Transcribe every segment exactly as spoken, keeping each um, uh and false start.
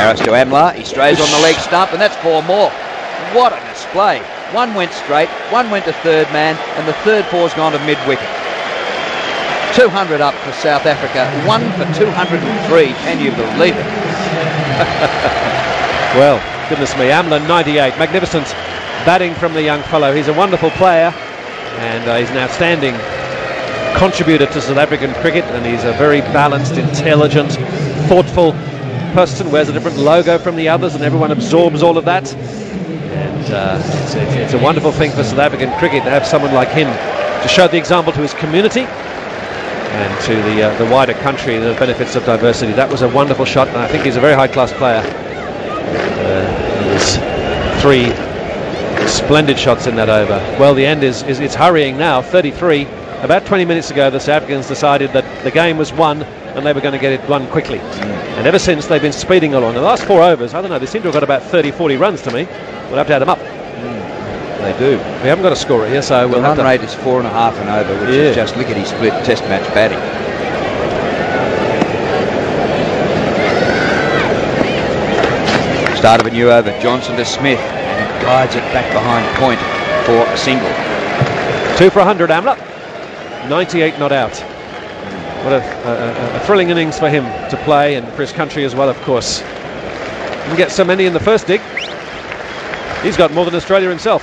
Harris to Amla. He strays on the leg stump, and that's four more. What a display. One went straight, one went to third man, and the third four's gone to mid-wicket. two hundred up for South Africa, one for two hundred three. Can you believe it? Well, goodness me, Amla ninety-eight. Magnificent batting from the young fellow. He's a wonderful player, and uh, he's an outstanding contributor to South African cricket, and he's a very balanced, intelligent, thoughtful person. Wears a different logo from the others, and everyone absorbs all of that. And uh, it's, it's, it's a wonderful thing for South African cricket to have someone like him to show the example to his community and to the uh, the wider country, the benefits of diversity. That was a wonderful shot, and I think he's a very high-class player. Uh, there's three splendid shots in that over. Well, the end is, is it's hurrying now. thirty-three. About twenty minutes ago, the South Africans decided that the game was won and they were going to get it won quickly. And ever since, they've been speeding along. The last four overs, I don't know, they seem to have got about thirty, forty runs to me. We'll have to add them up. Mm, they do. We haven't got a scorer here, so we'll the have run to... rate is four and a half and over, which Yeah. is just lickety-split test match batting. Start of a new over. Johnson to Smith, and he guides it back behind point for a single. Two for one hundred, Amla. ninety-eight not out. What a, a, a thrilling innings for him to play, and for his country as well, of course. Didn't get so many in the first dig. He's got more than Australia himself.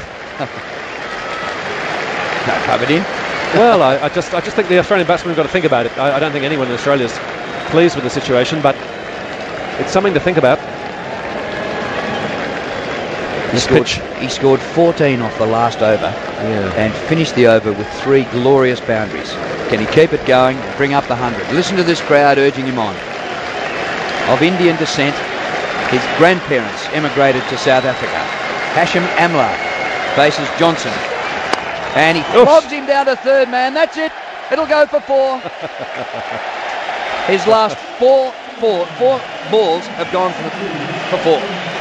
No, covered in. Well, I, I just I just think the Australian batsmen have got to think about it. I, I don't think anyone in Australia is pleased with the situation, but it's something to think about. He scored, he scored fourteen off the last over Yeah. and finished the over with three glorious boundaries. Can he keep it going and bring up the one hundred? Listen to this crowd urging him on. Of Indian descent, his grandparents emigrated to South Africa. Hashim Amla faces Johnson, and he Oof. flogs him down to third man. That's it. It'll go for four. His last four, four, four balls have gone for, for four.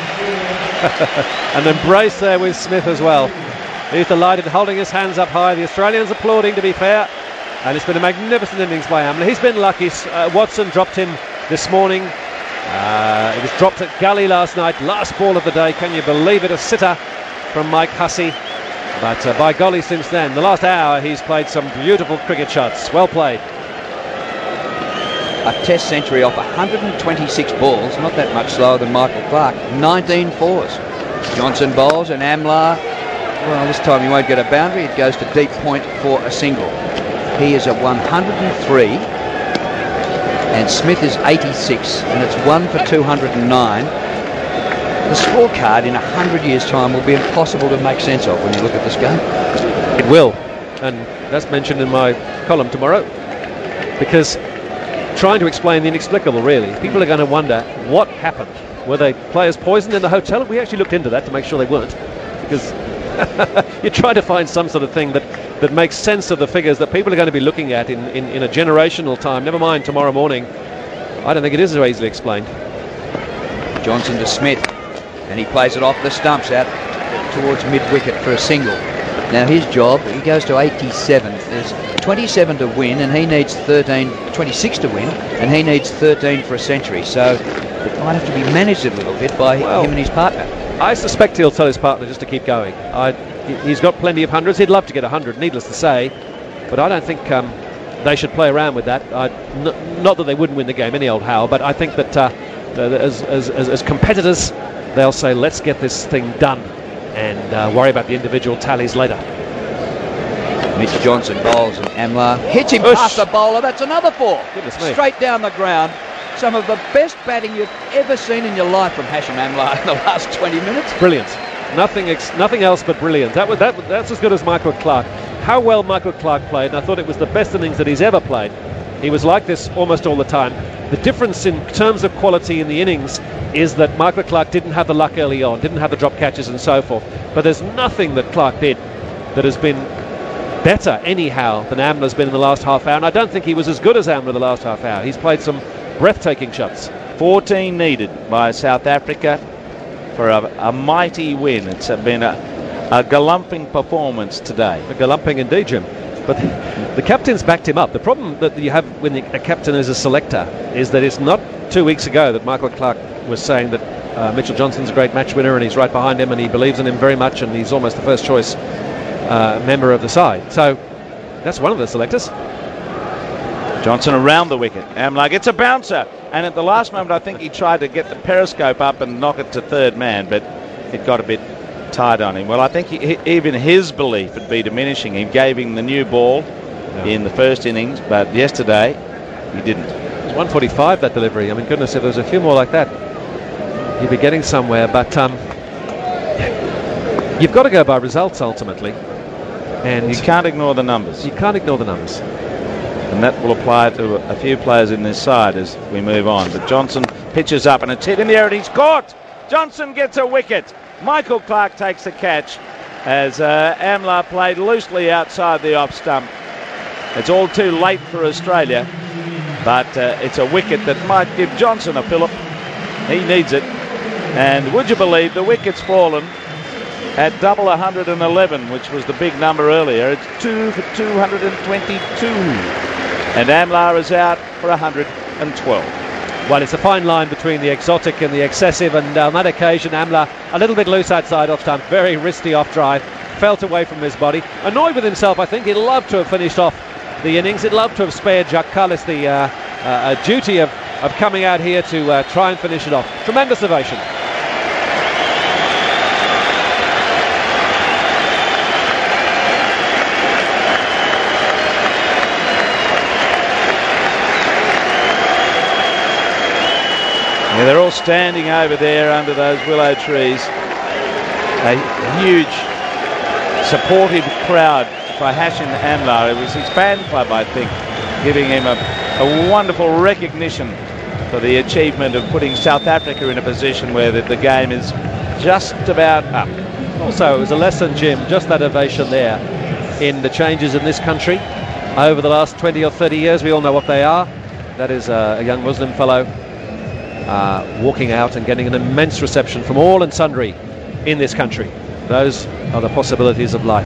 An embrace there with Smith as well. He's delighted, holding his hands up high. The Australians applauding, to be fair. And it's been a magnificent innings by Amla. He's been lucky. Uh, Watson dropped him this morning. Uh, it was dropped at Gully last night. Last ball of the day. Can you believe it? A sitter from Mike Hussey. But uh, by golly, since then, the last hour, he's played some beautiful cricket shots. Well played. A test century off one hundred twenty-six balls, not that much slower than Michael Clarke. nineteen fours. Johnson bowls, and Amla, well, this time he won't get a boundary. It goes to deep point for a single. He is at one hundred three, and Smith is eighty-six, and it's one for two hundred nine. The scorecard in one hundred years' time will be impossible to make sense of when you look at this game. It will, and that's mentioned in my column tomorrow, because trying to explain the inexplicable, really. People are going to wonder what happened. Were they players poisoned in the hotel? We actually looked into that to make sure they weren't, because you try to find some sort of thing that, that makes sense of the figures that people are going to be looking at in, in, in a generational time, never mind tomorrow morning. I don't think it is so easily explained. Johnson to Smith, and he plays it off the stumps out towards mid-wicket for a single. Now his job, he goes to eighty-seven. There's twenty-seven to win, and he needs thirteen, twenty-six to win, and he needs thirteen for a century. So it might have to be managed a little bit by well, him and his partner. I suspect he'll tell his partner just to keep going. I, he's got plenty of hundreds. He'd love to get a hundred, needless to say, but I don't think um, they should play around with that. I, n- not that they wouldn't win the game any old how, but I think that uh, as, as, as, as competitors, they'll say, let's get this thing done and uh, worry about the individual tallies later. Mitch Johnson bowls, and Amla hits him Ush. past the bowler. That's another four. Goodness me. Straight down the ground. Some of the best batting you've ever seen in your life from Hashim Amla in the last twenty minutes. Brilliant. Nothing ex- nothing else but brilliant. That was that. That's as good as Michael Clarke. How well Michael Clarke played, and I thought it was the best innings that he's ever played. He was like this almost all the time. The difference in terms of quality in the innings is that Michael Clarke didn't have the luck early on, didn't have the drop catches and so forth. But there's nothing that Clarke did that has been better anyhow than Amla's been in the last half hour, and I don't think he was as good as Amla the last half hour. He's played some breathtaking shots. fourteen needed by South Africa for a, a mighty win. It's been a, a galumphing performance today. A galumphing indeed, Jim. But the captain's backed him up. The problem that you have when the, a captain is a selector is that it's not two weeks ago that Michael Clarke was saying that uh, Mitchell Johnson's a great match winner and he's right behind him and he believes in him very much and he's almost the first choice uh, member of the side. So that's one of the selectors. Johnson around the wicket. Amla gets a bouncer, and at the last moment I think he tried to get the periscope up and knock it to third man, but it got a bit tight on him. Well, I think he, he, even his belief would be diminishing. He gave him the new ball yeah. in the first innings, but yesterday he didn't. It was one forty-five, that delivery. I mean, goodness, if there was a few more like that, you'd be getting somewhere. But um, you've got to go by results ultimately, and you can't ignore the numbers. You can't ignore the numbers. And that will apply to a few players in this side as we move on. But Johnson pitches up and it's hit in the air and he's caught. Johnson gets a wicket. Michael Clarke takes the catch as uh, Amla played loosely outside the off stump. It's all too late for Australia, but uh, it's a wicket that might give Johnson a fillip. He needs it. And would you believe the wicket's fallen at double one hundred eleven, which was the big number earlier. It's two for two hundred twenty-two. And Amla is out for one hundred twelve. Well, it's a fine line between the exotic and the excessive, and on that occasion Amla a little bit loose outside off stump, very risky off drive, felt away from his body, annoyed with himself. I think he'd love to have finished off the innings. He'd love to have spared Jacques Kallis the uh, uh, duty of, of coming out here to uh, try and finish it off. Tremendous ovation. Yeah, they're all standing over there under those willow trees. A huge supportive crowd for Hashim Amla. It was his fan club, I think, giving him a, a wonderful recognition for the achievement of putting South Africa in a position where the, the game is just about up. Also, it was a lesson, Jim, just that ovation there, in the changes in this country over the last twenty or thirty years. We all know what they are. That is uh, a young Muslim fellow Uh, walking out and getting an immense reception from all and sundry in this country. Those are the possibilities of life.